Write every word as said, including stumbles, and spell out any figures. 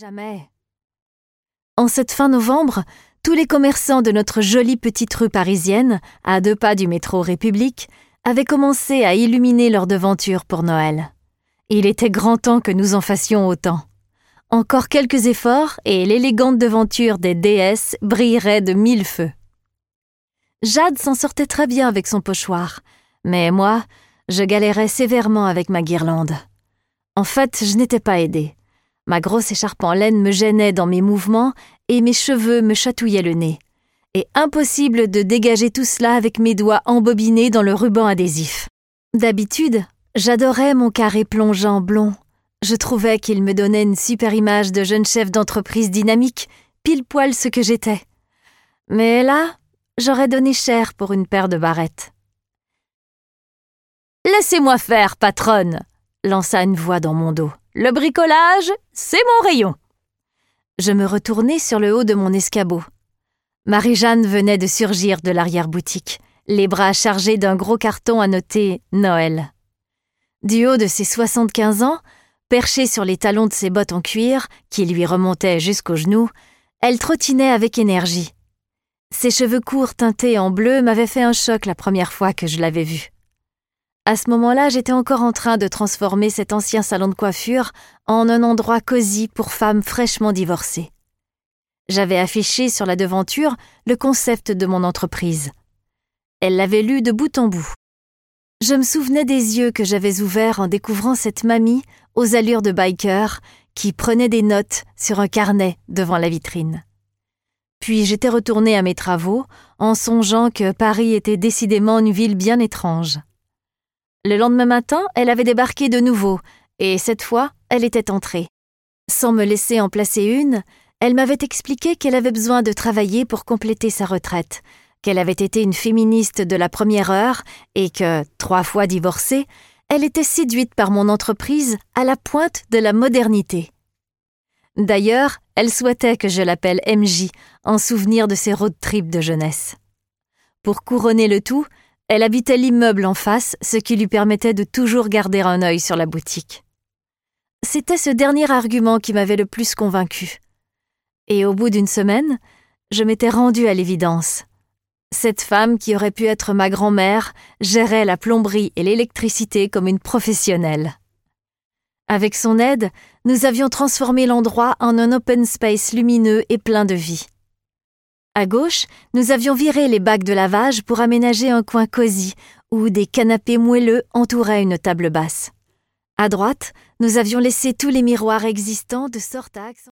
Jamais. En cette fin novembre, tous les commerçants de notre jolie petite rue parisienne, à deux pas du métro République, avaient commencé à illuminer leurs devantures pour Noël. Il était grand temps que nous en fassions autant. Encore quelques efforts et l'élégante devanture des déesses brillerait de mille feux. Jade s'en sortait très bien avec son pochoir, mais moi, je galérais sévèrement avec ma guirlande. En fait, je n'étais pas aidée. Ma grosse écharpe en laine me gênait dans mes mouvements et mes cheveux me chatouillaient le nez. Et impossible de dégager tout cela avec mes doigts embobinés dans le ruban adhésif. D'habitude, j'adorais mon carré plongeant blond. Je trouvais qu'il me donnait une super image de jeune chef d'entreprise dynamique, pile poil ce que j'étais. Mais là, j'aurais donné cher pour une paire de barrettes. « Laissez-moi faire, patronne !» lança une voix dans mon dos. « Le bricolage, c'est mon rayon !» Je me retournai sur le haut de mon escabeau. Marie-Jeanne venait de surgir de l'arrière-boutique, les bras chargés d'un gros carton à noter « Noël ». Du haut de ses soixante-quinze ans, perchée sur les talons de ses bottes en cuir, qui lui remontaient jusqu'aux genoux, elle trottinait avec énergie. Ses cheveux courts teintés en bleu m'avaient fait un choc la première fois que je l'avais vue. À ce moment-là, j'étais encore en train de transformer cet ancien salon de coiffure en un endroit cosy pour femmes fraîchement divorcées. J'avais affiché sur la devanture le concept de mon entreprise. Elle l'avait lu de bout en bout. Je me souvenais des yeux que j'avais ouverts en découvrant cette mamie aux allures de biker qui prenait des notes sur un carnet devant la vitrine. Puis j'étais retournée à mes travaux en songeant que Paris était décidément une ville bien étrange. Le lendemain matin, elle avait débarqué de nouveau, et cette fois, elle était entrée. Sans me laisser en placer une, elle m'avait expliqué qu'elle avait besoin de travailler pour compléter sa retraite, qu'elle avait été une féministe de la première heure et que, trois fois divorcée, elle était séduite par mon entreprise à la pointe de la modernité. D'ailleurs, elle souhaitait que je l'appelle M J, en souvenir de ses road trips de jeunesse. Pour couronner le tout, elle habitait l'immeuble en face, ce qui lui permettait de toujours garder un œil sur la boutique. C'était ce dernier argument qui m'avait le plus convaincue. Et au bout d'une semaine, je m'étais rendue à l'évidence. Cette femme qui aurait pu être ma grand-mère gérait la plomberie et l'électricité comme une professionnelle. Avec son aide, nous avions transformé l'endroit en un open space lumineux et plein de vie. À gauche, nous avions viré les bacs de lavage pour aménager un coin cosy où des canapés moelleux entouraient une table basse. À droite, nous avions laissé tous les miroirs existants de sorte à accent...